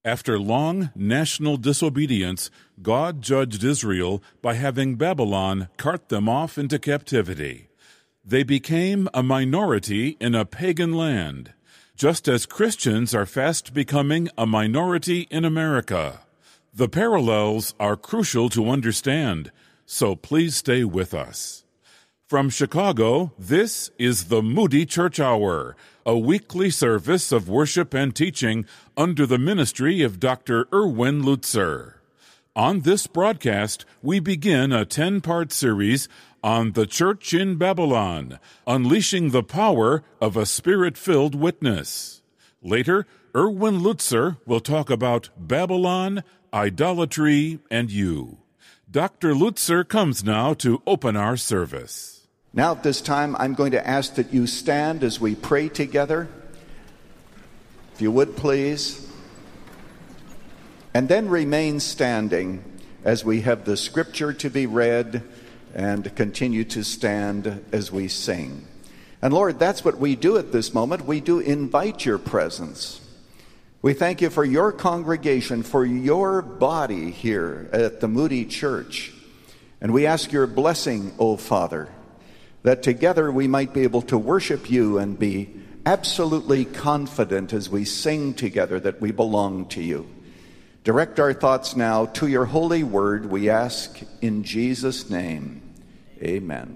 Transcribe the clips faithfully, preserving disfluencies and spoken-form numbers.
After long national disobedience, God judged Israel by having Babylon cart them off into captivity. They became a minority in a pagan land, just as Christians are fast becoming a minority in America. The parallels are crucial to understand, so please stay with us. From Chicago, this is the Moody Church Hour, a weekly service of worship and teaching under the ministry of Doctor Erwin Lutzer. On this broadcast, we begin a ten-part series on the Church in Babylon, unleashing the power of a Spirit-filled witness. Later, Erwin Lutzer will talk about Babylon, idolatry, and you. Doctor Lutzer comes now to open our service. Now at this time, I'm going to ask that you stand as we pray together. If you would, please. And then remain standing as we have the scripture to be read and continue to stand as we sing. And Lord, that's what we do at this moment. We do invite your presence. We thank you for your congregation, for your body here at the Moody Church. And we ask your blessing, O Father, that together we might be able to worship you and be absolutely confident as we sing together that we belong to you. Direct our thoughts now to your holy word, we ask in Jesus' name. Amen.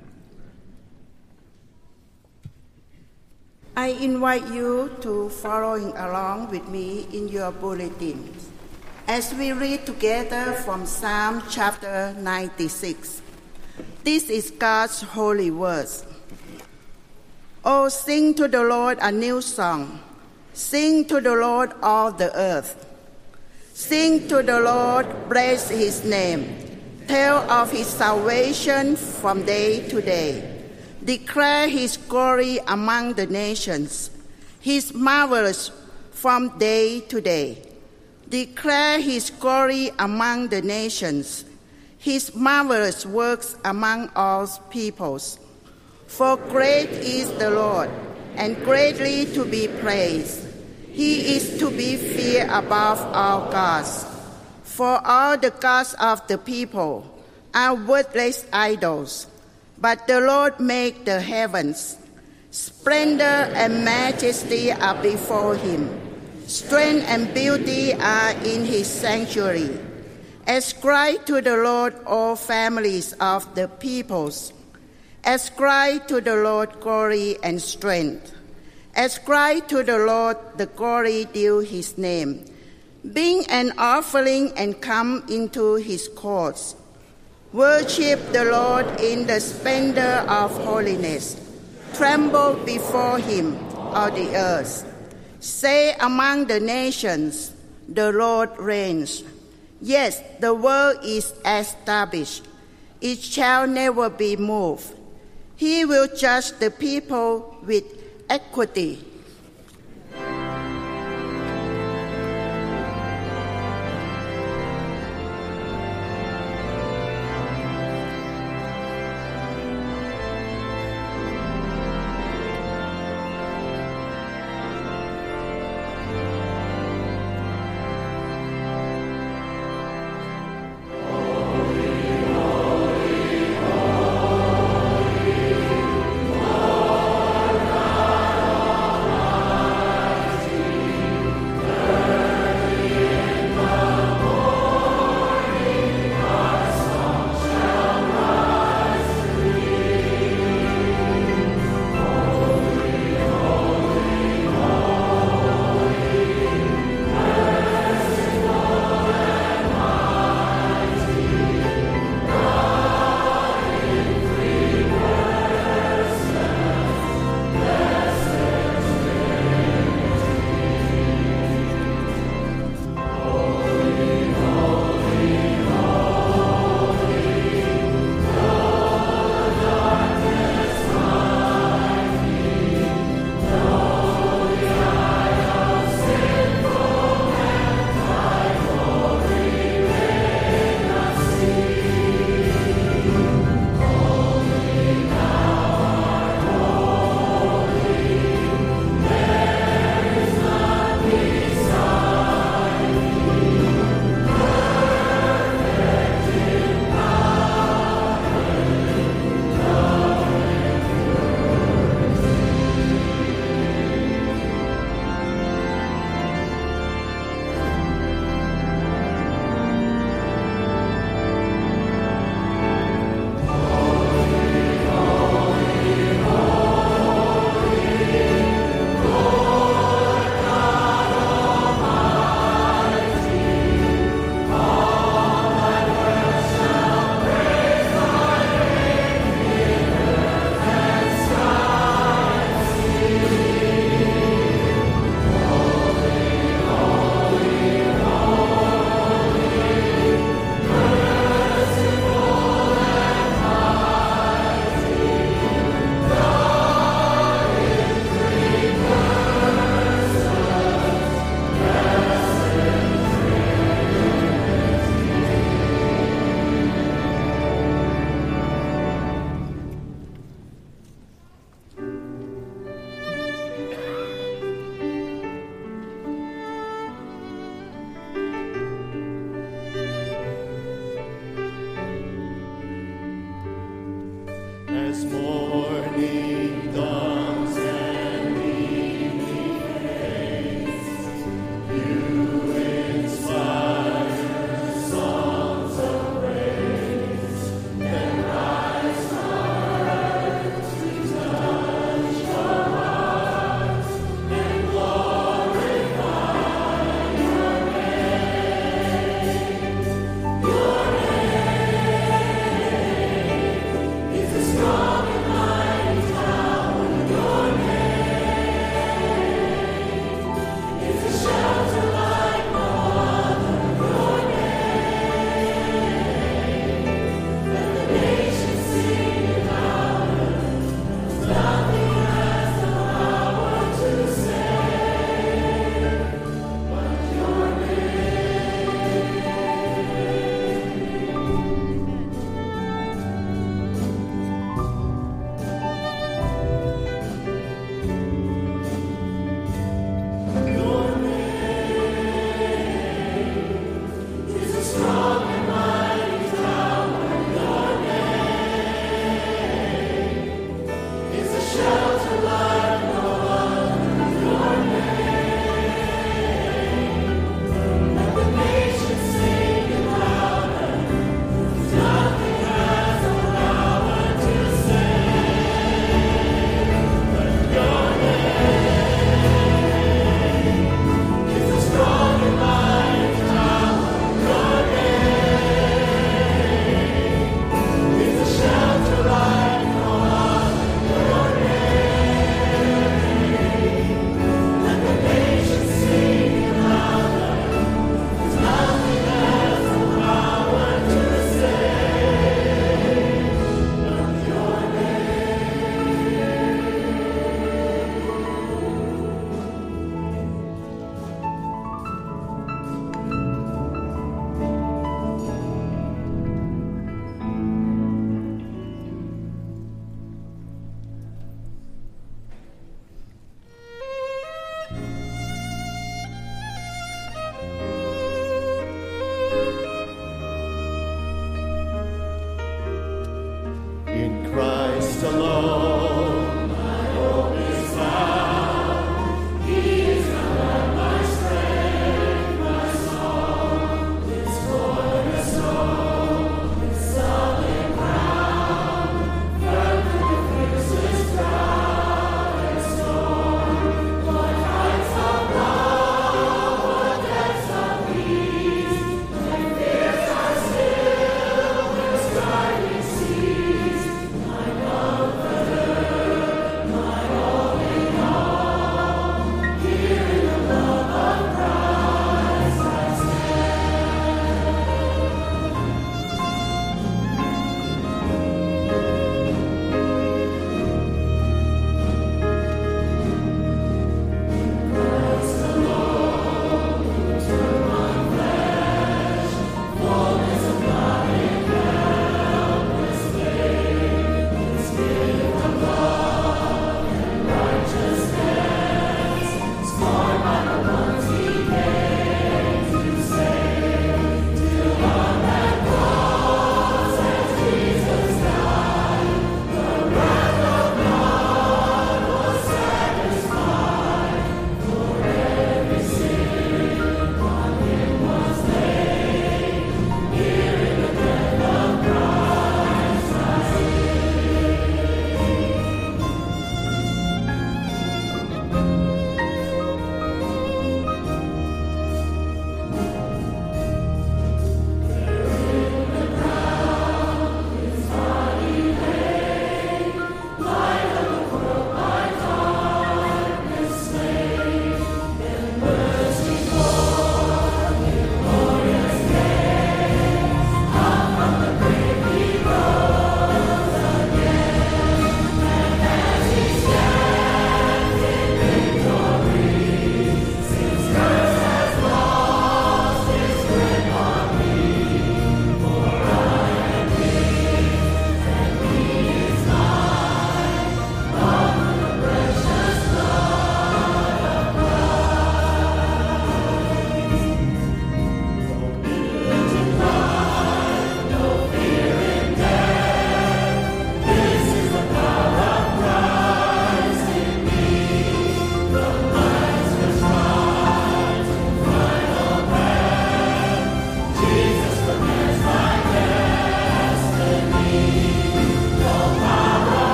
I invite you to following along with me in your bulletin as we read together from Psalm chapter ninety-six. This is God's holy words. Oh, sing to the Lord a new song. Sing to the Lord all the earth. Sing to the Lord, praise his name. Tell of his salvation from day to day. Declare his glory among the nations, his marvelous from day to day. Declare his glory among the nations, his marvelous works among all peoples. For great is the Lord, and greatly to be praised. He is to be feared above all gods. For all the gods of the people are worthless idols, but the Lord made the heavens. Splendor and majesty are before him. Strength and beauty are in his sanctuary. Ascribe to the Lord, all families of the peoples. Ascribe to the Lord glory and strength. Ascribe to the Lord the glory due his name. Bring an offering and come into his courts. Worship the Lord in the splendor of holiness. Tremble before him, all the earth. Say among the nations, the Lord reigns. Yes, the world is established. It shall never be moved. He will judge the people with equity.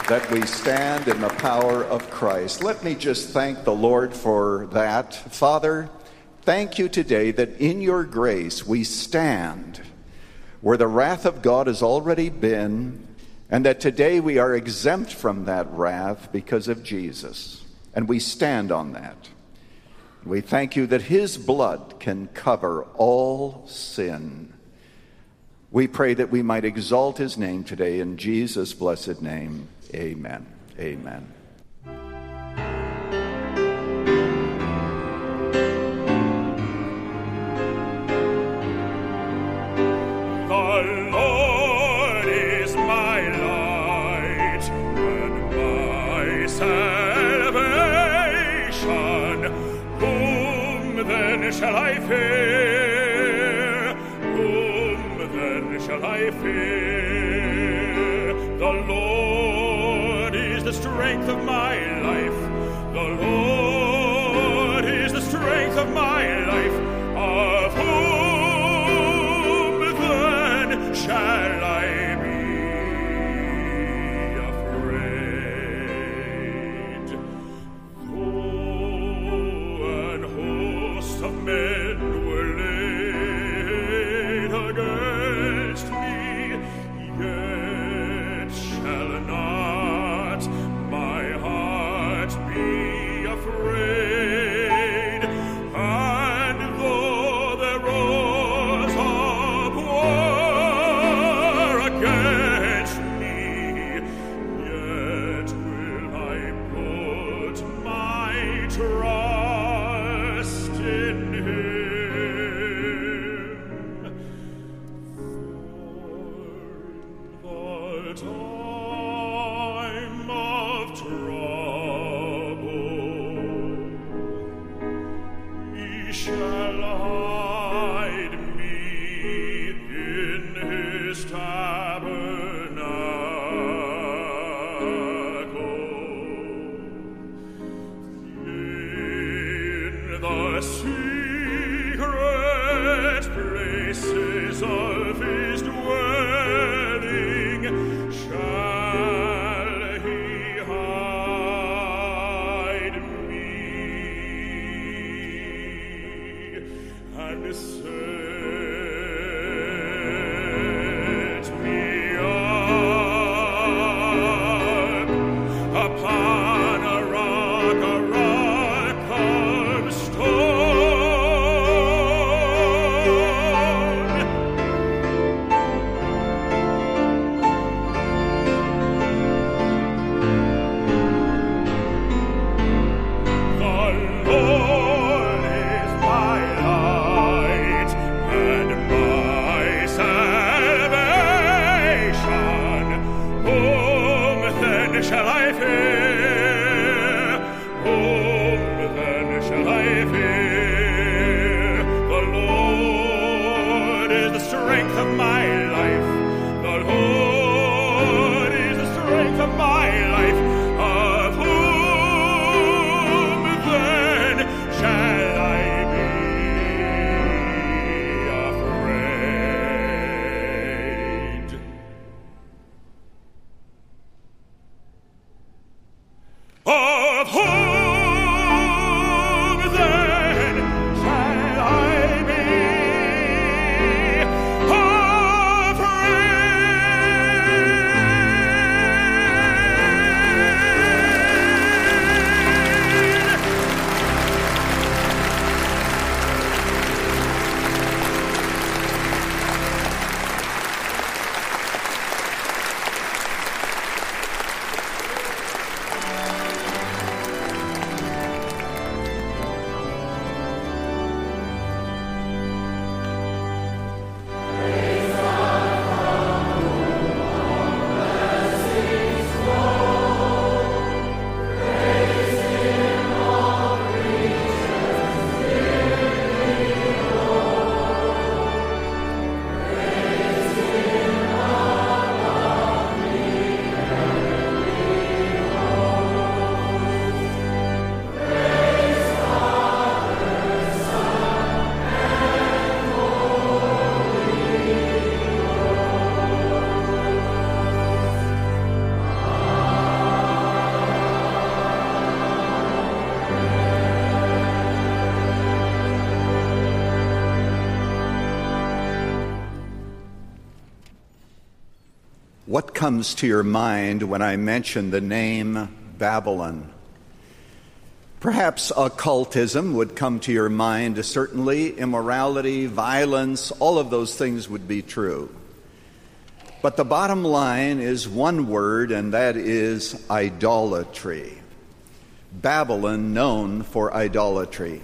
that we stand in the power of Christ. Let me just thank the Lord for that. Father, thank you today that in your grace we stand where the wrath of God has already been, and that today we are exempt from that wrath because of Jesus. And we stand on that. We thank you that his blood can cover all sin. We pray that we might exalt his name today in Jesus' blessed name. Amen. Amen. The Lord is my light and my salvation. Whom then shall I fear? Whom then shall I fear? The Lord is the strength of my life. The Lord is the strength of my life. Of whom then shall I be afraid? Though an host of men were laid against me, yet shall not my heart be afraid. And though there rose up war against me, yet will I put my trust in him. For the time of trouble, he shall hide me in his tabernacle. In the secret places of his dwelling shall he hide me and set me up upon a rock, a rock of stone. The Lord is my light and my salvation. Whom then shall I fear? Whom then shall I fear? The Lord is the strength of my life. The Lord is the strength of my life. Of whom then shall I be afraid? Of whom then shall I be afraid? What comes to your mind when I mention the name Babylon? Perhaps occultism would come to your mind. Certainly, immorality, violence, all of those things would be true. But the bottom line is one word, and that is idolatry. Babylon, known for idolatry.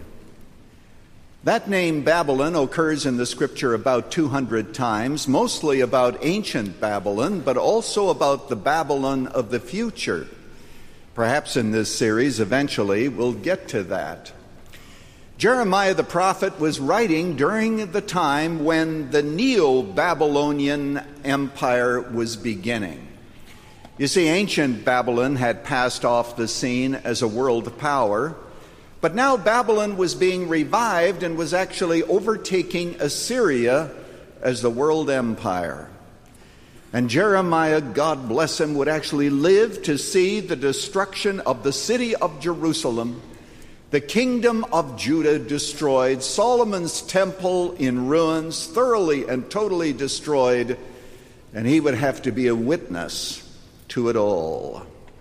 That name Babylon occurs in the scripture about two hundred times, mostly about ancient Babylon, but also about the Babylon of the future. Perhaps in this series, eventually, we'll get to that. Jeremiah the prophet was writing during the time when the Neo-Babylonian Empire was beginning. You see, ancient Babylon had passed off the scene as a world power, but now Babylon was being revived and was actually overtaking Assyria as the world empire. And Jeremiah, God bless him, would actually live to see the destruction of the city of Jerusalem, the kingdom of Judah destroyed, Solomon's temple in ruins, thoroughly and totally destroyed, and he would have to be a witness to it all.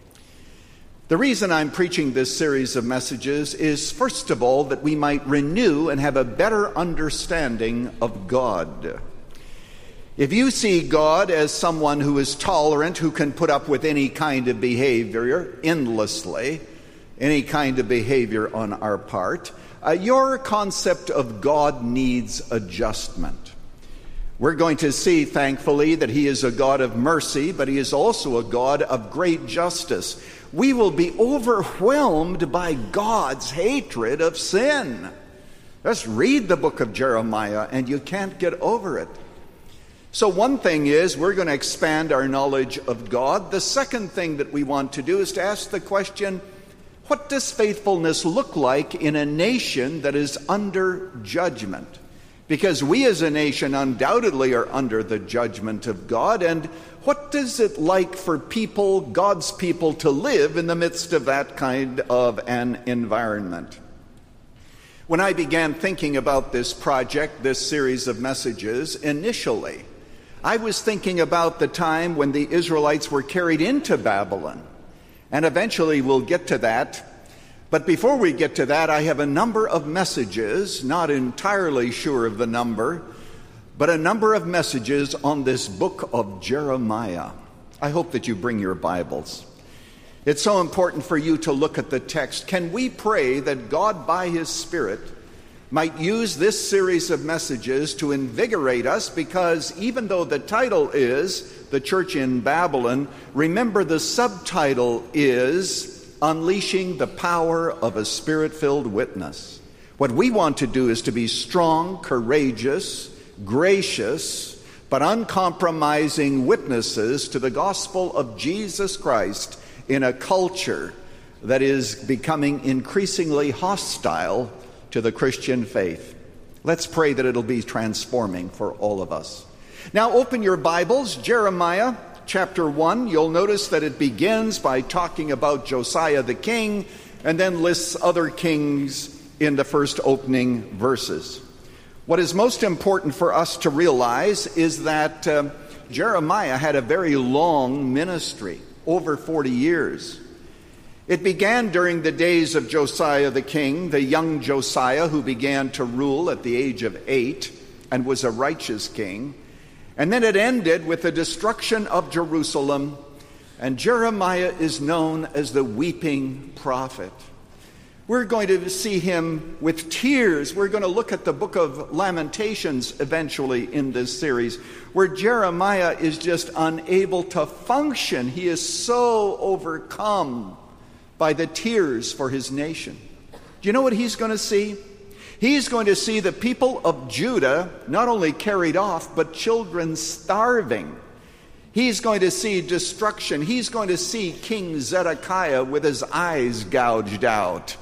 The reason I'm preaching this series of messages is, first of all, that we might renew and have a better understanding of God. If you see God as someone who is tolerant, who can put up with any kind of behavior endlessly, any kind of behavior on our part, uh, your concept of God needs adjustment. We're going to see, thankfully, that He is a God of mercy, but He is also a God of great justice. We will be overwhelmed by God's hatred of sin. Just read the book of Jeremiah and you can't get over it. So one thing is, we're going to expand our knowledge of God. The second thing that we want to do is to ask the question, what does faithfulness look like in a nation that is under judgment? Because we as a nation undoubtedly are under the judgment of God. And what does it like for people, God's people, to live in the midst of that kind of an environment? When I began thinking about this project, this series of messages, initially, I was thinking about the time when the Israelites were carried into Babylon. And eventually we'll get to that. But before we get to that, I have a number of messages, not entirely sure of the number, but a number of messages on this book of Jeremiah. I hope that you bring your Bibles. It's so important for you to look at the text. Can we pray that God, by His Spirit, might use this series of messages to invigorate us? Because even though the title is The Church in Babylon, remember the subtitle is Unleashing the Power of a Spirit-Filled Witness. What we want to do is to be strong, courageous, gracious, but uncompromising witnesses to the gospel of Jesus Christ in a culture that is becoming increasingly hostile to the Christian faith. Let's pray that it'll be transforming for all of us. Now open your Bibles, Jeremiah chapter one. You'll notice that it begins by talking about Josiah the king and then lists other kings in the first opening verses. What is most important for us to realize is that uh, Jeremiah had a very long ministry, over forty years. It began during the days of Josiah the king, the young Josiah who began to rule at the age of eight and was a righteous king. And then it ended with the destruction of Jerusalem, and Jeremiah is known as the weeping prophet. We're going to see him with tears. We're going to look at the book of Lamentations eventually in this series, where Jeremiah is just unable to function. He is so overcome by the tears for his nation. Do you know what he's going to see? He's going to see the people of Judah not only carried off, but children starving. He's going to see destruction. He's going to see King Zedekiah with his eyes gouged out.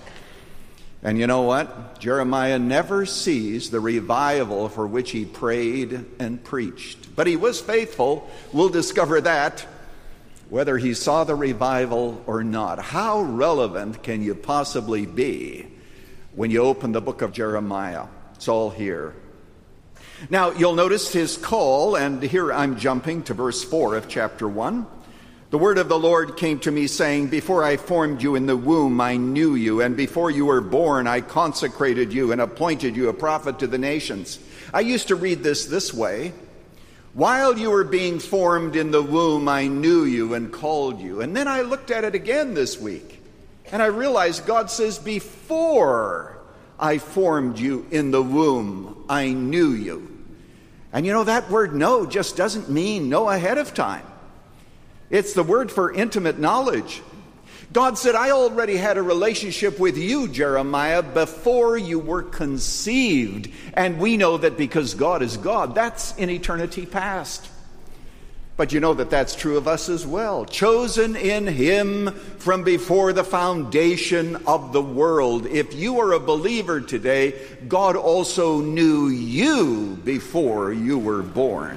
And you know what? Jeremiah never sees the revival for which he prayed and preached. But he was faithful. We'll discover that, whether he saw the revival or not. How relevant can you possibly be when you open the book of Jeremiah? It's all here. Now, you'll notice his call, and here I'm jumping to verse four of chapter one. The word of the Lord came to me, saying, before I formed you in the womb, I knew you, and before you were born, I consecrated you and appointed you a prophet to the nations. I used to read this this way: while you were being formed in the womb, I knew you and called you. And then I looked at it again this week, and I realized God says, before I formed you in the womb, I knew you. And you know, that word know just doesn't mean know ahead of time. It's the word for intimate knowledge. God said, I already had a relationship with you, Jeremiah, before you were conceived. And we know that because God is God, that's in eternity past. But you know that that's true of us as well. Chosen in him from before the foundation of the world. If you are a believer today, God also knew you before you were born.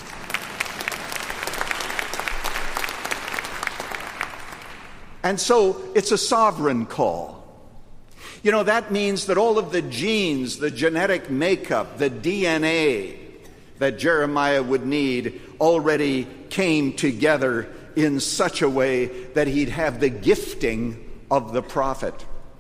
And so it's a sovereign call. You know, that means that all of the genes, the genetic makeup, the D N A that Jeremiah would need already came together in such a way that he'd have the gifting of the prophet.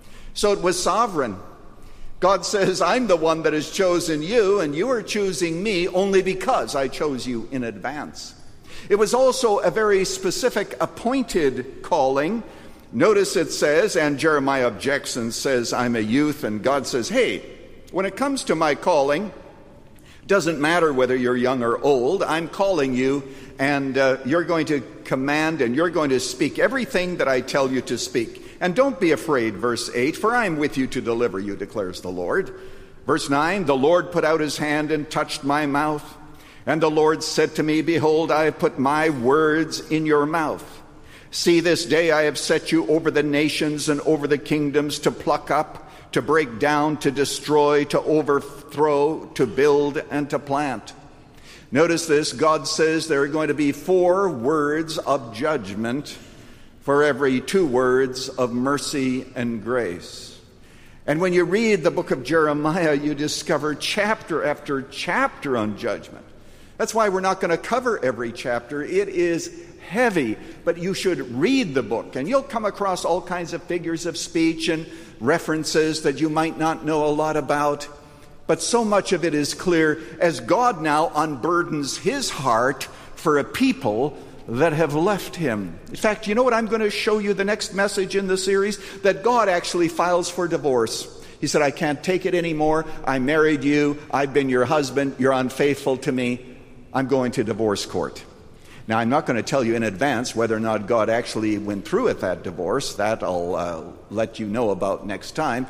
So it was sovereign. God says, I'm the one that has chosen you, and you are choosing me only because I chose you in advance. It was also a very specific appointed calling. Notice it says, and Jeremiah objects and says, I'm a youth, and God says, hey, when it comes to my calling, doesn't matter whether you're young or old, I'm calling you, and uh, you're going to command and you're going to speak everything that I tell you to speak. And don't be afraid, verse eight, for I am with you to deliver you, declares the Lord. Verse nine, the Lord put out his hand and touched my mouth. And the Lord said to me, behold, I have put my words in your mouth. See, this day I have set you over the nations and over the kingdoms, to pluck up, to break down, to destroy, to overthrow, to build, and to plant. Notice this, God says there are going to be four words of judgment for every two words of mercy and grace. And when you read the book of Jeremiah, you discover chapter after chapter on judgment. That's why we're not going to cover every chapter. It is heavy, but you should read the book, and you'll come across all kinds of figures of speech and references that you might not know a lot about. But so much of it is clear as God now unburdens his heart for a people that have left him. In fact, you know what I'm going to show you the next message in the series? That God actually files for divorce. He said, I can't take it anymore. I married you. I've been your husband. You're unfaithful to me. I'm going to divorce court. Now, I'm not going to tell you in advance whether or not God actually went through with that divorce. That I'll uh, let you know about next time.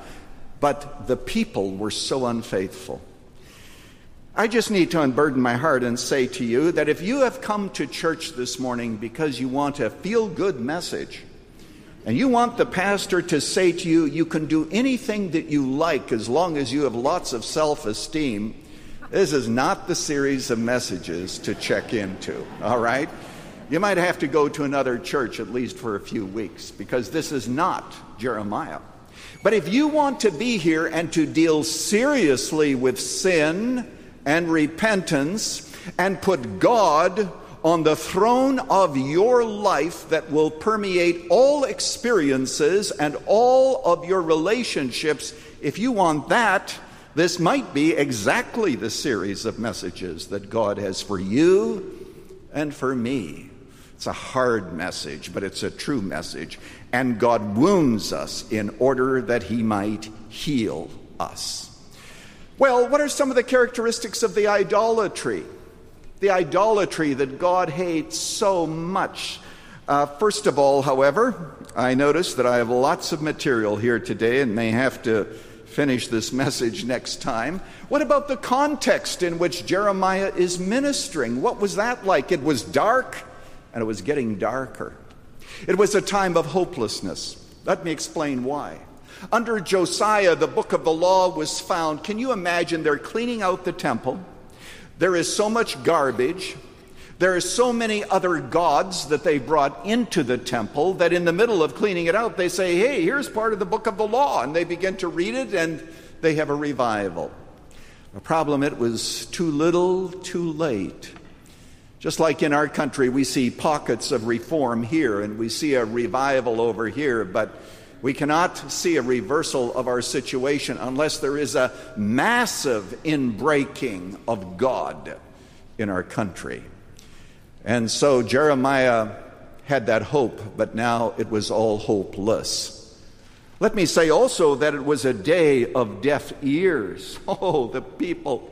But the people were so unfaithful. I just need to unburden my heart and say to you that if you have come to church this morning because you want a feel-good message, and you want the pastor to say to you, you can do anything that you like as long as you have lots of self-esteem, this is not the series of messages to check into, all right? You might have to go to another church at least for a few weeks, because this is not Jeremiah. But if you want to be here and to deal seriously with sin and repentance and put God on the throne of your life that will permeate all experiences and all of your relationships, if you want that, this might be exactly the series of messages that God has for you and for me. It's a hard message, but it's a true message. And God wounds us in order that he might heal us. Well, what are some of the characteristics of the idolatry? The idolatry that God hates so much. Uh, first of all, however, I notice that I have lots of material here today and may have to finish this message next time. What about the context in which Jeremiah is ministering? What was that like? It was dark, and it was getting darker. It was a time of hopelessness. Let me explain why. Under Josiah, the book of the law was found. Can you imagine? They're cleaning out the temple. There is so much garbage. There are so many other gods that they brought into the temple that in the middle of cleaning it out, they say, hey, here's part of the book of the law. And they begin to read it, and they have a revival. The problem, it was too little, too late. Just like in our country, we see pockets of reform here, and we see a revival over here, but we cannot see a reversal of our situation unless there is a massive inbreaking of God in our country. And so Jeremiah had that hope, but now it was all hopeless. Let me say also that it was a day of deaf ears. Oh, the people.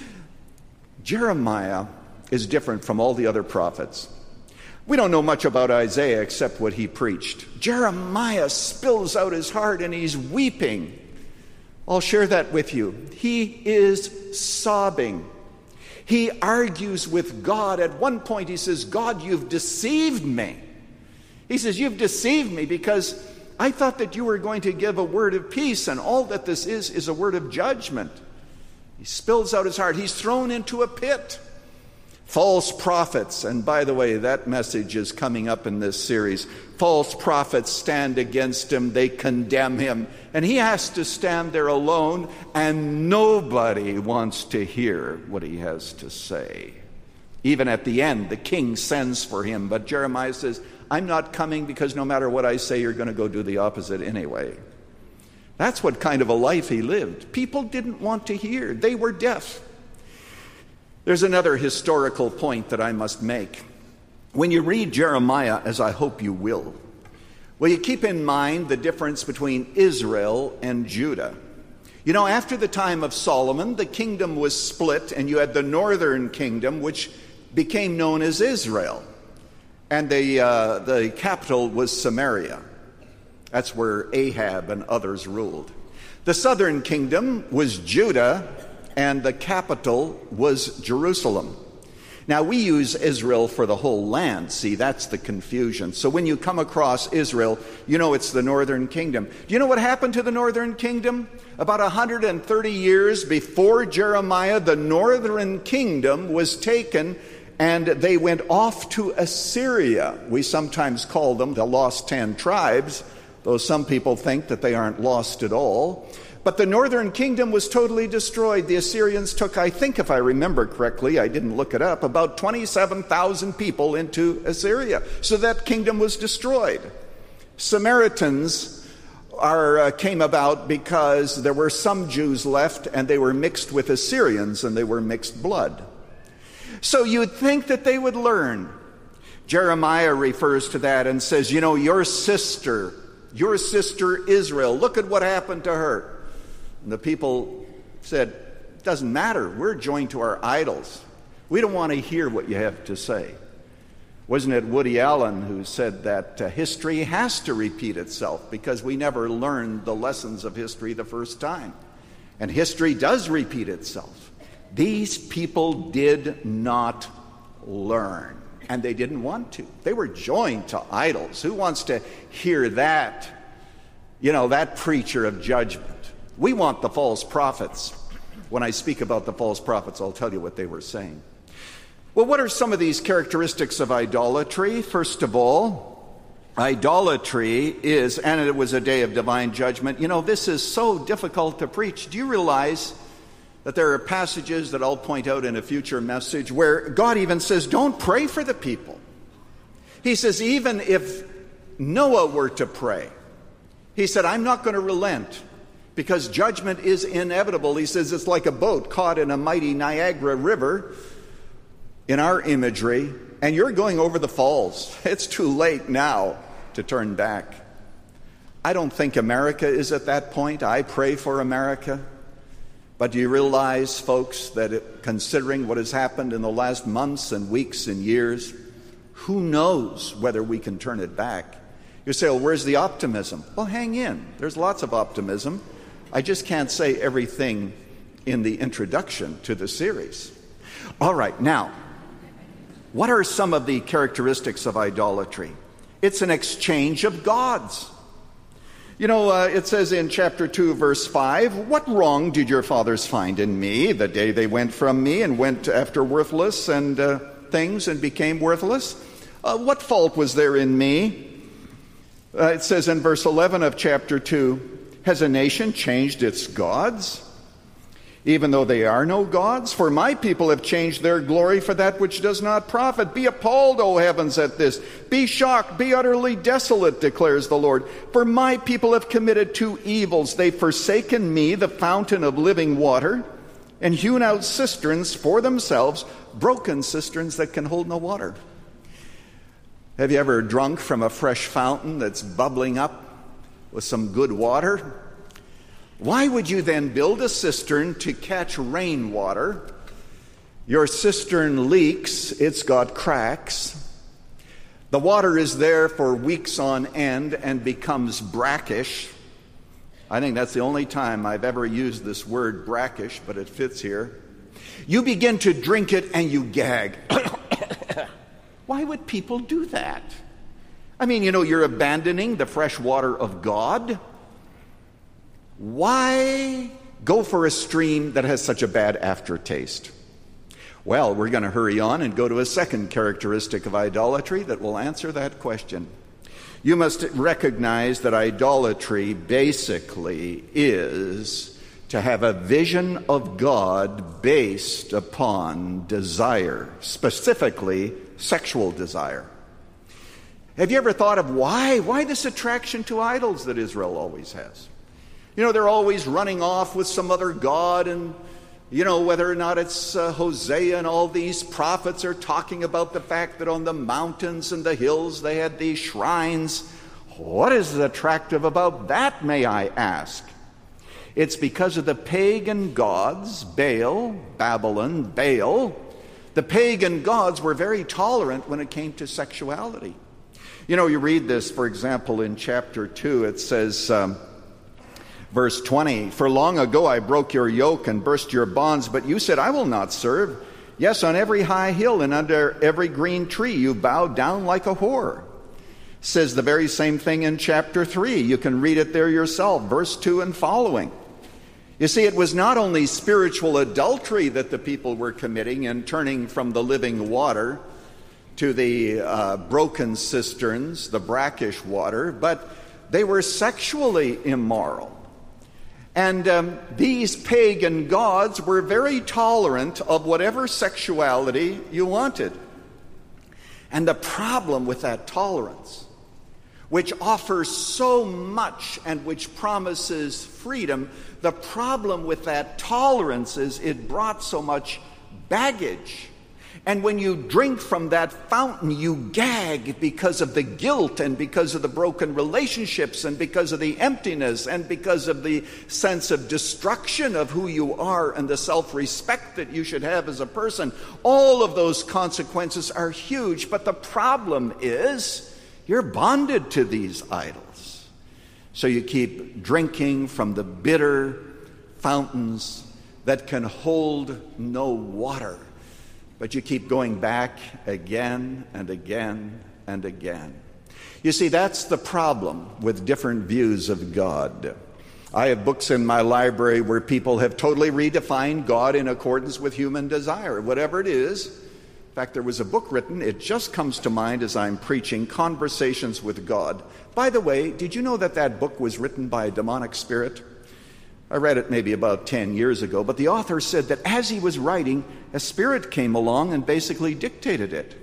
Jeremiah is different from all the other prophets. We don't know much about Isaiah except what he preached. Jeremiah spills out his heart and he's weeping. I'll share that with you. He is sobbing. He argues with God. At one point he says, God, you've deceived me. He says, you've deceived me because I thought that you were going to give a word of peace, and all that this is is a word of judgment. He spills out his heart. He's thrown into a pit. False prophets, and by the way, that message is coming up in this series. False prophets stand against him. They condemn him. And he has to stand there alone, and nobody wants to hear what he has to say. Even at the end, the king sends for him, but Jeremiah says, I'm not coming because no matter what I say, you're going to go do the opposite anyway. That's what kind of a life he lived. People didn't want to hear. They were deaf. There's another historical point that I must make. When you read Jeremiah, as I hope you will, will you keep in mind the difference between Israel and Judah? You know, after the time of Solomon, the kingdom was split, and you had the northern kingdom, which became known as Israel. And the, uh, the capital was Samaria. That's where Ahab and others ruled. The southern kingdom was Judah, and the capital was Jerusalem. Now, we use Israel for the whole land. See, that's the confusion. So when you come across Israel, you know it's the northern kingdom. Do you know what happened to the northern kingdom? About one hundred thirty years before Jeremiah, the northern kingdom was taken, and they went off to Assyria. We sometimes call them the lost ten tribes, though some people think that they aren't lost at all. But the northern kingdom was totally destroyed. The Assyrians took, I think if I remember correctly, I didn't look it up, about twenty-seven thousand people into Assyria. So that kingdom was destroyed. Samaritans are, uh, came about because there were some Jews left, and they were mixed with Assyrians, and they were mixed blood. So you'd think that they would learn. Jeremiah refers to that and says, you know, your sister, your sister Israel, look at what happened to her. And the people said, it doesn't matter. We're joined to our idols. We don't want to hear what you have to say. Wasn't it Woody Allen who said that uh, history has to repeat itself because we never learned the lessons of history the first time? And history does repeat itself. These people did not learn, and they didn't want to. They were joined to idols. Who wants to hear that? You know, that preacher of judgment. We want the false prophets. When I speak about the false prophets, I'll tell you what they were saying. Well, what are some of these characteristics of idolatry? First of all, idolatry is, and it was a day of divine judgment. You know, this is so difficult to preach. Do you realize that there are passages that I'll point out in a future message where God even says, don't pray for the people. He says, even if Noah were to pray, he said, I'm not going to relent because judgment is inevitable. He says it's like a boat caught in a mighty Niagara River in our imagery, and you're going over the falls. It's too late now to turn back. I don't think America is at that point. I pray for America. But do you realize, folks, that it, considering what has happened in the last months and weeks and years, who knows whether we can turn it back? You say, well, where's the optimism? Well, hang in. There's lots of optimism. I just can't say everything in the introduction to the series. All right, now, what are some of the characteristics of idolatry? It's an exchange of gods. You know, uh, it says in chapter two, verse five, what wrong did your fathers find in me the day they went from me and went after worthless and uh, things and became worthless? Uh, what fault was there in me? Uh, it says in verse eleven of chapter two, has a nation changed its gods? even though they are no gods? For my people have changed their glory for that which does not profit. Be appalled, O heavens, at this. Be shocked, be utterly desolate, declares the Lord. For my people have committed two evils. They've forsaken me, the fountain of living water, and hewn out cisterns for themselves, broken cisterns that can hold no water. Have you ever drunk from a fresh fountain that's bubbling up with some good water? Why would you then build a cistern to catch rainwater? Your cistern leaks, it's got cracks. The water is there for weeks on end and becomes brackish. I think that's the only time I've ever used this word brackish, but it fits here. You begin to drink it and you gag. Why would people do that? I mean, you know, you're abandoning the fresh water of God. Why go for a stream that has such a bad aftertaste? Well, we're going to hurry on and go to a second characteristic of idolatry that will answer that question. You must recognize that idolatry basically is to have a vision of God based upon desire, specifically sexual desire. Have you ever thought of why? Why this attraction to idols that Israel always has? You know, they're always running off with some other god, and, you know, whether or not it's uh, Hosea and all these prophets are talking about the fact that on the mountains and the hills they had these shrines. What is attractive about that, may I ask? It's because of the pagan gods, Baal, Babylon, Baal. The pagan gods were very tolerant when it came to sexuality. You know, you read this, for example, in chapter two, it says... Um, Verse twenty, for long ago I broke your yoke and burst your bonds, but you said, I will not serve. Yes, on every high hill and under every green tree you bowed down like a whore. Says the very same thing in chapter three. You can read it there yourself, verse two and following. You see, it was not only spiritual adultery that the people were committing and turning from the living water to the uh, broken cisterns, the brackish water, but they were sexually immoral. And um, these pagan gods were very tolerant of whatever sexuality you wanted. And the problem with that tolerance, which offers so much and which promises freedom, the problem with that tolerance is it brought so much baggage. And when you drink from that fountain, you gag because of the guilt and because of the broken relationships and because of the emptiness and because of the sense of destruction of who you are and the self-respect that you should have as a person. All of those consequences are huge, but the problem is you're bonded to these idols. So you keep drinking from the bitter fountains that can hold no water. But you keep going back again and again and again. You see, that's the problem with different views of God. I have books in my library where people have totally redefined God in accordance with human desire, whatever it is. In fact, there was a book written, it just comes to mind as I'm preaching, Conversations with God. By the way, did you know that that book was written by a demonic spirit? I read it maybe about ten years ago, but the author said that as he was writing, a spirit came along and basically dictated it.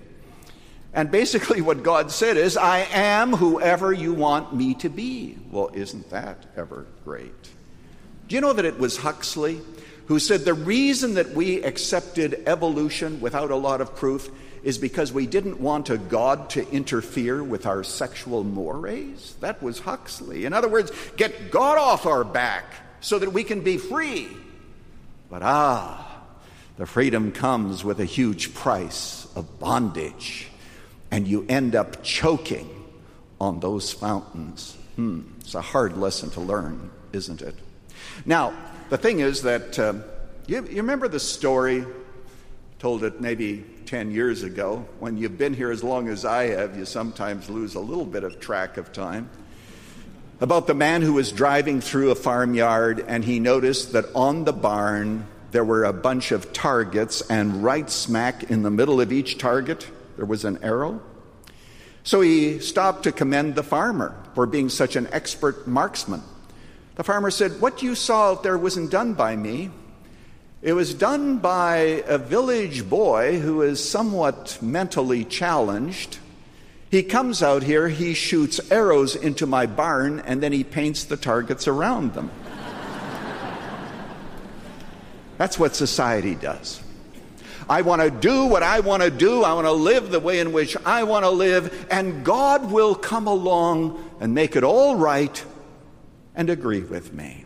And basically what God said is, I am whoever you want me to be. Well, isn't that ever great? Do you know that it was Huxley who said the reason that we accepted evolution without a lot of proof is because we didn't want a God to interfere with our sexual mores? That was Huxley. In other words, get God off our back so that we can be free. But ah, the freedom comes with a huge price of bondage, and you end up choking on those fountains. Hmm, it's a hard lesson to learn, isn't it? Now, the thing is that, uh, you, you remember the story, told it maybe ten years ago. When you've been here as long as I have, you sometimes lose a little bit of track of time. About the man who was driving through a farmyard and he noticed that on the barn there were a bunch of targets, and right smack in the middle of each target there was an arrow. So he stopped to commend the farmer for being such an expert marksman. The farmer said, what you saw out there wasn't done by me. It was done by a village boy who is somewhat mentally challenged. He comes out here, he shoots arrows into my barn, and then he paints the targets around them. That's what society does. I want to do what I want to do. I want to live the way in which I want to live, and God will come along and make it all right and agree with me.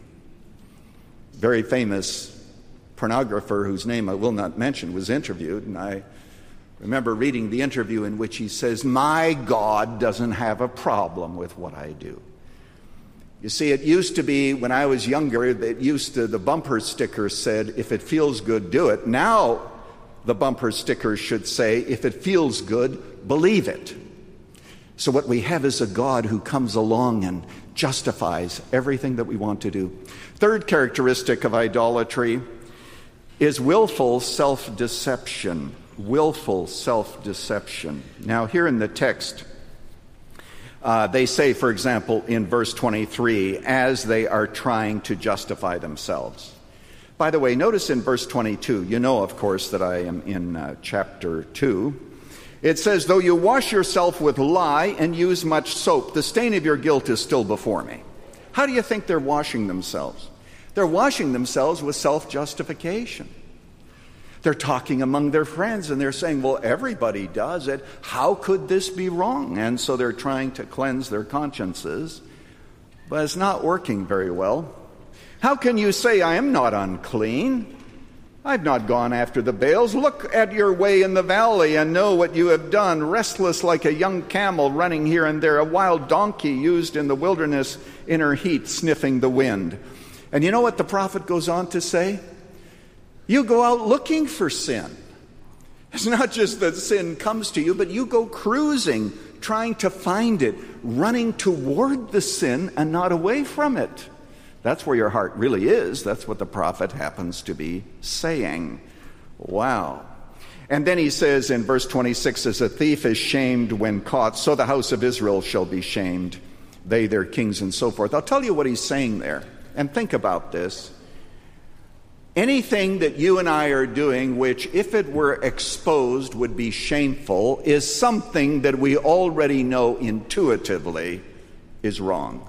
Very famous pornographer whose name I will not mention was interviewed, and I remember reading the interview in which he says, "My God doesn't have a problem with what I do." You see, it used to be, when I was younger, it used to, the bumper sticker said, "If it feels good, do it." Now, the bumper sticker should say, "If it feels good, believe it." So what we have is a God who comes along and justifies everything that we want to do. Third characteristic of idolatry is willful self-deception. Willful self-deception. Now, here in the text, uh, they say, for example, in verse twenty-three, as they are trying to justify themselves. By the way, notice in verse twenty-two, you know, of course, that I am in uh, chapter two. It says, "Though you wash yourself with lye and use much soap, the stain of your guilt is still before me." How do you think they're washing themselves? They're washing themselves with self-justification. They're talking among their friends and they're saying, well, everybody does it. How could this be wrong? And so they're trying to cleanse their consciences, but it's not working very well. How can you say, "I am not unclean"? I've not gone after the Baals. Look at your way in the valley and know what you have done. Restless like a young camel running here and there, a wild donkey used in the wilderness in her heat, sniffing the wind. And you know what the prophet goes on to say? You go out looking for sin. It's not just that sin comes to you, but you go cruising, trying to find it, running toward the sin and not away from it. That's where your heart really is. That's what the prophet happens to be saying. Wow. And then he says in verse twenty-six, "As a thief is shamed when caught, so the house of Israel shall be shamed, they, their kings," and so forth. I'll tell you what he's saying there. And think about this. Anything that you and I are doing, which if it were exposed would be shameful, is something that we already know intuitively is wrong.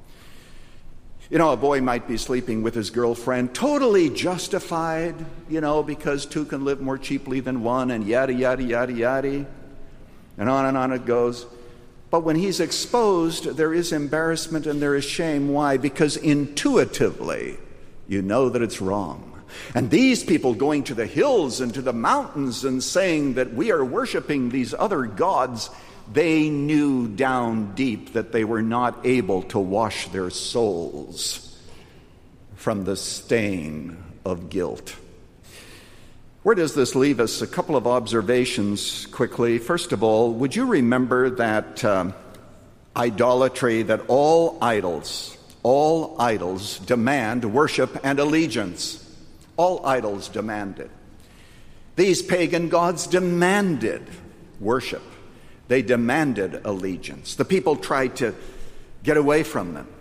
You know, a boy might be sleeping with his girlfriend, totally justified, you know, because two can live more cheaply than one, and yada, yada, yada, yada. And on and on it goes. But when he's exposed, there is embarrassment and there is shame. Why? Because intuitively, you know that it's wrong. And these people going to the hills and to the mountains and saying that we are worshiping these other gods, they knew down deep that they were not able to wash their souls from the stain of guilt. Where does this leave us? A couple of observations quickly. First of all, would you remember that um, idolatry, that all idols, all idols demand worship and allegiance. All idols demand it. These pagan gods demanded worship. They demanded allegiance. The people tried to get away from them.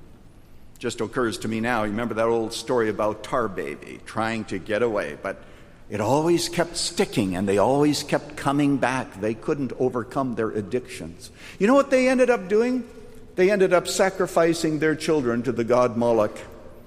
Just occurs to me now, you remember that old story about Tar Baby trying to get away, but it always kept sticking and they always kept coming back. They couldn't overcome their addictions. You know what they ended up doing? They ended up sacrificing their children to the god Moloch.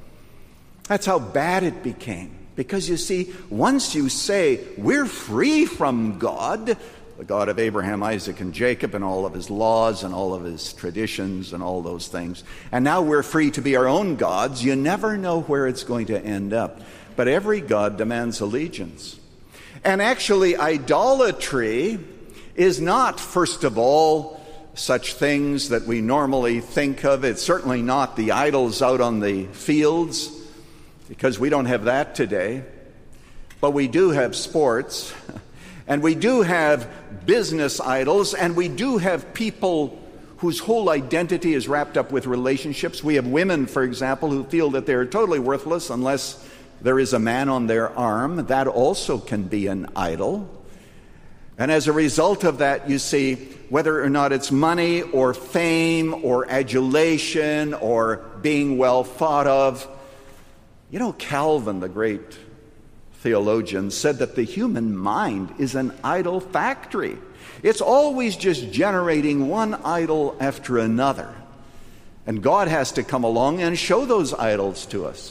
That's how bad it became. Because you see, once you say, we're free from God, the God of Abraham, Isaac, and Jacob, and all of his laws, and all of his traditions, and all those things, and now we're free to be our own gods, you never know where it's going to end up. But every god demands allegiance. And actually, idolatry is not, first of all, such things that we normally think of. It's certainly not the idols out on the fields, because we don't have that today. But we do have sports, and we do have business idols, and we do have people whose whole identity is wrapped up with relationships. We have women, for example, who feel that they're totally worthless unless there is a man on their arm. That also can be an idol. And as a result of that, you see, whether or not it's money or fame or adulation or being well thought of. You know, Calvin, the great theologian, said that the human mind is an idol factory. It's always just generating one idol after another. And God has to come along and show those idols to us.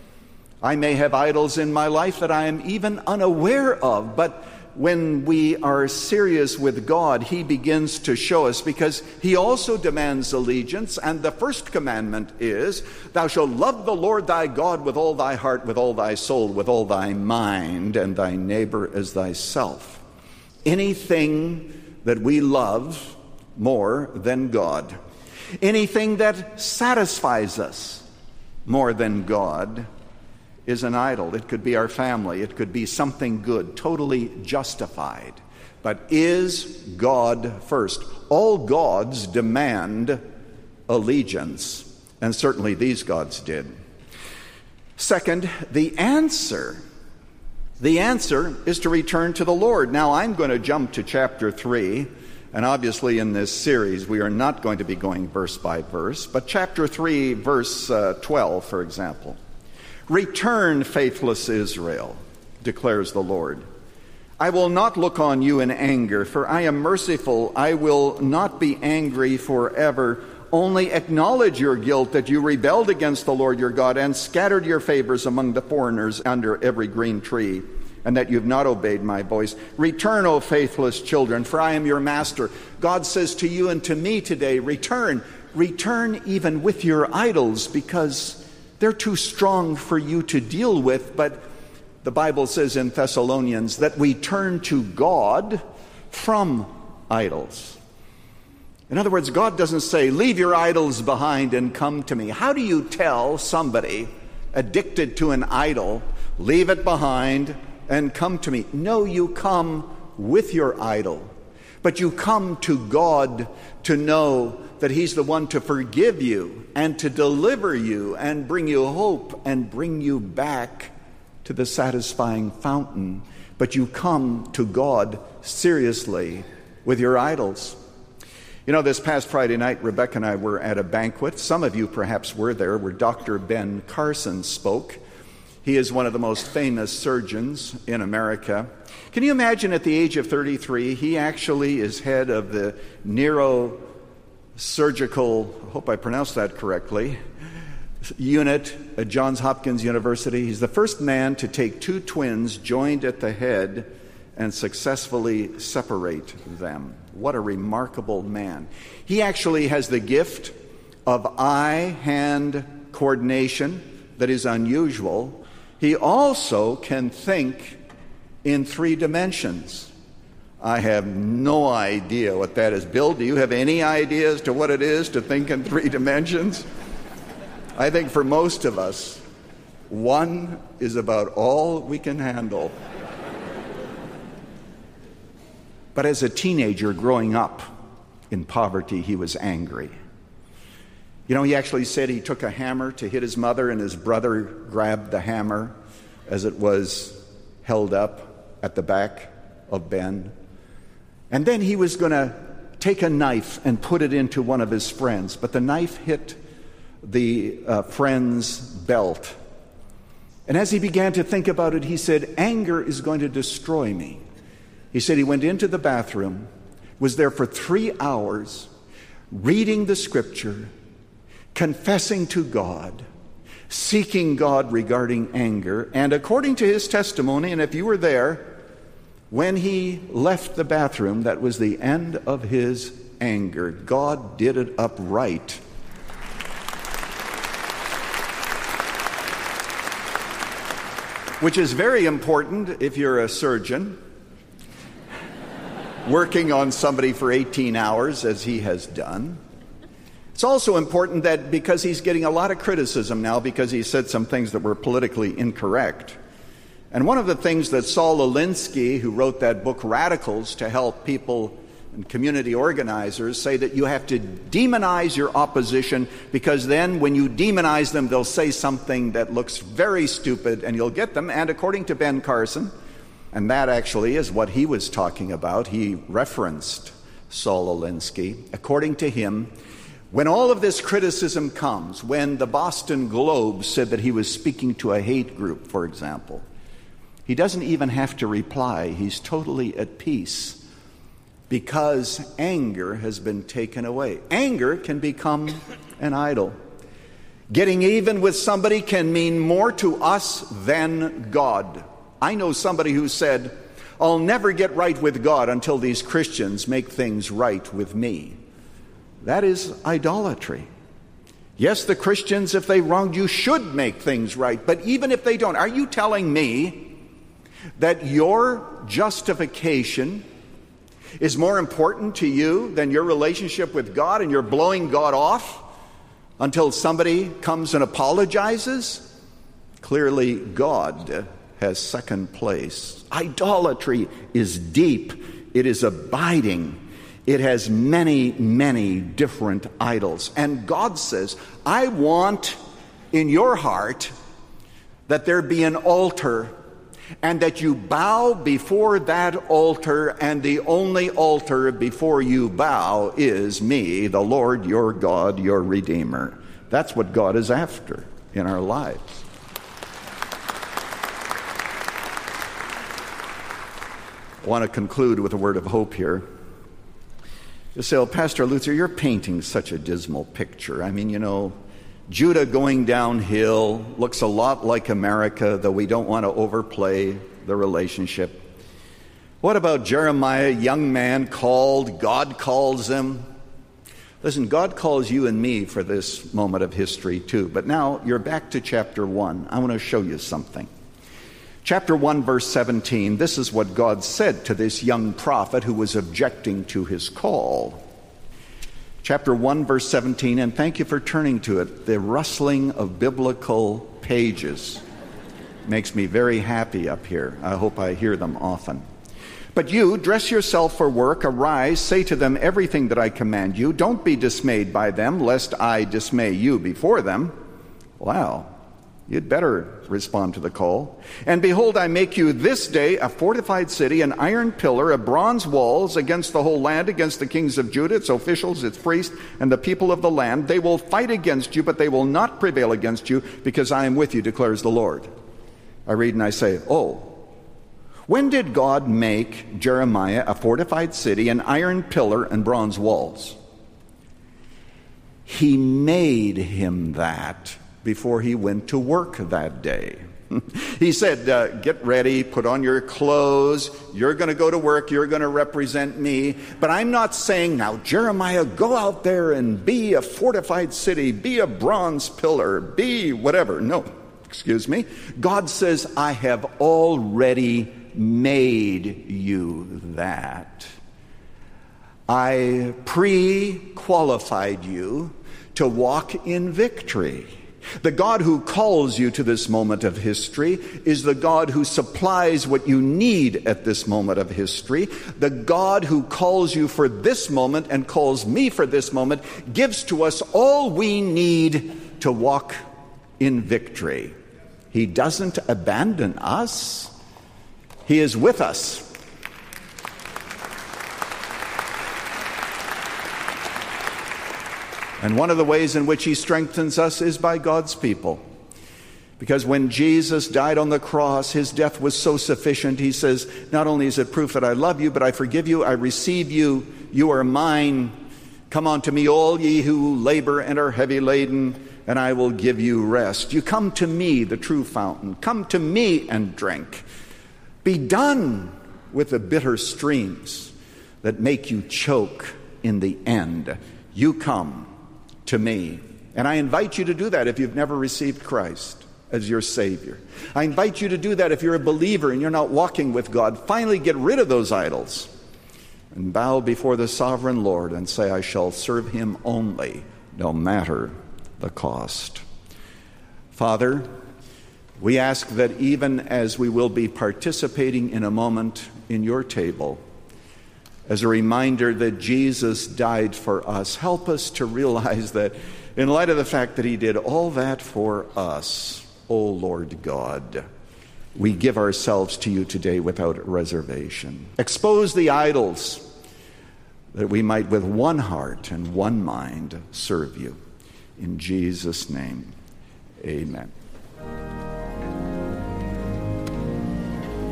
I may have idols in my life that I am even unaware of, but when we are serious with God, He begins to show us, because He also demands allegiance. And the first commandment is, thou shalt love the Lord thy God with all thy heart, with all thy soul, with all thy mind, and thy neighbor as thyself. Anything that we love more than God, anything that satisfies us more than God, is an idol. It could be our family. It could be something good, totally justified. But is God first? All gods demand allegiance, and certainly these gods did. Second, the answer. The answer is to return to the Lord. Now, I'm going to jump to chapter three, and obviously in this series we are not going to be going verse by verse, but chapter three, verse uh, twelve, for example. Return, faithless Israel, declares the Lord. I will not look on you in anger, for I am merciful. I will not be angry forever. Only acknowledge your guilt, that you rebelled against the Lord your God and scattered your favors among the foreigners under every green tree, and that you've not obeyed my voice. Return, O faithless children, for I am your master. God says to you and to me today, return. Return even with your idols, because they're too strong for you to deal with. But the Bible says in Thessalonians that we turn to God from idols. In other words, God doesn't say, leave your idols behind and come to me. How do you tell somebody addicted to an idol, leave it behind and come to me? No, you come with your idol. But you come to God to know that He's the one to forgive you and to deliver you and bring you hope and bring you back to the satisfying fountain. But you come to God seriously with your idols. You know, this past Friday night, Rebecca and I were at a banquet. Some of you perhaps were there, where Doctor Ben Carson spoke. He is one of the most famous surgeons in America. Can you imagine, at the age of thirty-three, he actually is head of the neurosurgical, I hope I pronounced that correctly, unit at Johns Hopkins University. He's the first man to take two twins joined at the head and successfully separate them. What a remarkable man. He actually has the gift of eye-hand coordination that is unusual. He also can think in three dimensions. I have no idea what that is. Bill, do you have any idea as to what it is to think in three dimensions? I think for most of us, one is about all we can handle. But as a teenager growing up in poverty, he was angry. You know, he actually said he took a hammer to hit his mother, and his brother grabbed the hammer as it was held up at the back of Ben. And then he was going to take a knife and put it into one of his friends, but the knife hit the uh, friend's belt. And as he began to think about it, he said, anger is going to destroy me. He said he went into the bathroom, was there for three hours, reading the scripture, confessing to God, seeking God regarding anger. And according to his testimony, and if you were there, when he left the bathroom, that was the end of his anger. God did it upright. Which is very important if you're a surgeon working on somebody for eighteen hours, as he has done. It's also important that because he's getting a lot of criticism now because he said some things that were politically incorrect. And one of the things that Saul Alinsky, who wrote that book Radicals, to help people and community organizers, say that you have to demonize your opposition, because then when you demonize them, they'll say something that looks very stupid and you'll get them. And according to Ben Carson, and that actually is what he was talking about, he referenced Saul Alinsky. According to him, when all of this criticism comes, when the Boston Globe said that he was speaking to a hate group, for example, He doesn't even have to reply. He's totally at peace because anger has been taken away. Anger can become an idol. Getting even with somebody can mean more to us than God. I know somebody who said, I'll never get right with God until these Christians make things right with me. That is idolatry. Yes, the Christians, if they wronged you, should make things right. But even if they don't, are you telling me that your justification is more important to you than your relationship with God, and you're blowing God off until somebody comes and apologizes? Clearly, God has second place. Idolatry is deep. It is abiding. It has many, many different idols. And God says, I want in your heart that there be an altar, and that you bow before that altar, and the only altar before you bow is me, the Lord your God, your Redeemer. That's what God is after in our lives. I want to conclude with a word of hope here. You say, oh, Pastor Luther, you're painting such a dismal picture. I mean, you know, Judah going downhill looks a lot like America, though we don't want to overplay the relationship. What about Jeremiah, young man called, God calls him? Listen, God calls you and me for this moment of history too. But now you're back to chapter one. I want to show you something. Chapter one, verse seventeen, this is what God said to this young prophet who was objecting to his call. Chapter one, verse seventeen, and thank you for turning to it. The rustling of biblical pages makes me very happy up here. I hope I hear them often. But you, dress yourself for work, arise, say to them everything that I command you. Don't be dismayed by them, lest I dismay you before them. Wow. You'd better respond to the call. And behold, I make you this day a fortified city, an iron pillar, a bronze walls against the whole land, against the kings of Judah, its officials, its priests, and the people of the land. They will fight against you, but they will not prevail against you, because I am with you, declares the Lord. I read and I say, oh, when did God make Jeremiah a fortified city, an iron pillar, and bronze walls? He made him that before he went to work that day. He said, uh, get ready, put on your clothes, you're going to go to work, you're going to represent me. But I'm not saying, now, Jeremiah, go out there and be a fortified city, be a bronze pillar, be whatever. No, excuse me. God says, I have already made you that. I pre-qualified you to walk in victory. The God who calls you to this moment of history is the God who supplies what you need at this moment of history. The God who calls you for this moment and calls me for this moment gives to us all we need to walk in victory. He doesn't abandon us. He is with us. And one of the ways in which he strengthens us is by God's people. Because when Jesus died on the cross, his death was so sufficient. He says, not only is it proof that I love you, but I forgive you, I receive you, you are mine. Come unto me, all ye who labor and are heavy laden, and I will give you rest. You come to me, the true fountain. Come to me and drink. Be done with the bitter streams that make you choke in the end. You come to me. And I invite you to do that if you've never received Christ as your Savior. I invite you to do that if you're a believer and you're not walking with God. Finally get rid of those idols and bow before the sovereign Lord and say, I shall serve him only, no matter the cost. Father, we ask that even as we will be participating in a moment in your table, as a reminder that Jesus died for us, help us to realize that in light of the fact that he did all that for us, O Lord God, we give ourselves to you today without reservation. Expose the idols that we might with one heart and one mind serve you. In Jesus' name, amen.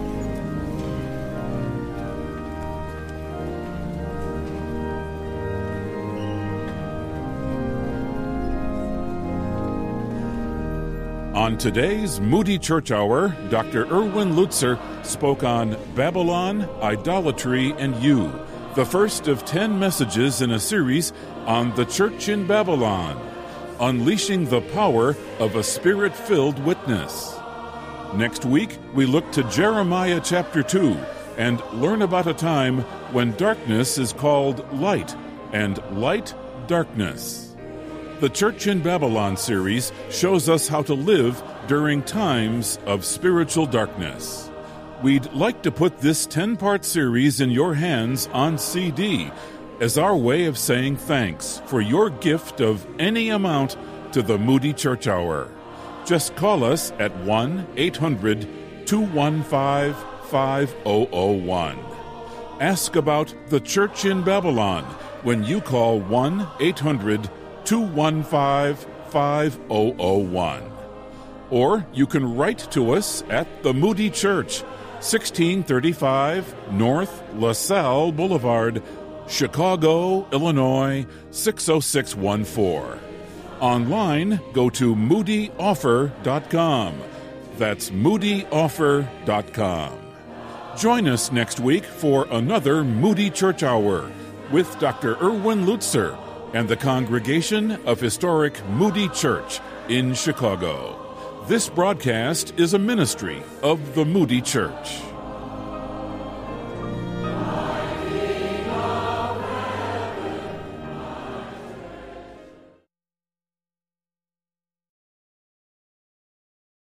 On today's Moody Church Hour, Doctor Erwin Lutzer spoke on Babylon, Idolatry, and You, the first of ten messages in a series on the church in Babylon, unleashing the power of a spirit-filled witness. Next week, we look to Jeremiah chapter two and learn about a time when darkness is called light, and light, darkness. The Church in Babylon series shows us how to live during times of spiritual darkness. We'd like to put this ten-part series in your hands on C D as our way of saying thanks for your gift of any amount to the Moody Church Hour. Just call us at one eight hundred two one five five zero zero one. Ask about the Church in Babylon when you call one eight hundred two one five five zero zero one. Or you can write to us at the Moody Church, sixteen thirty-five North LaSalle Boulevard, Chicago, Illinois, six oh six one four. Online, go to moody offer dot com. That's moody offer dot com. Join us next week for another Moody Church Hour with Doctor Erwin Lutzer and the congregation of historic Moody Church in Chicago. This broadcast is a ministry of the Moody Church.